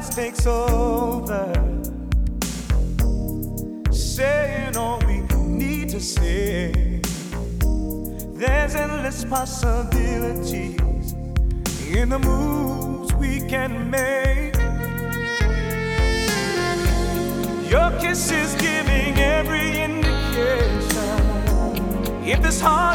silence takes over, saying all we need to say. There's endless possibilities in the moves we can make. Your kiss is giving every indication. If this heart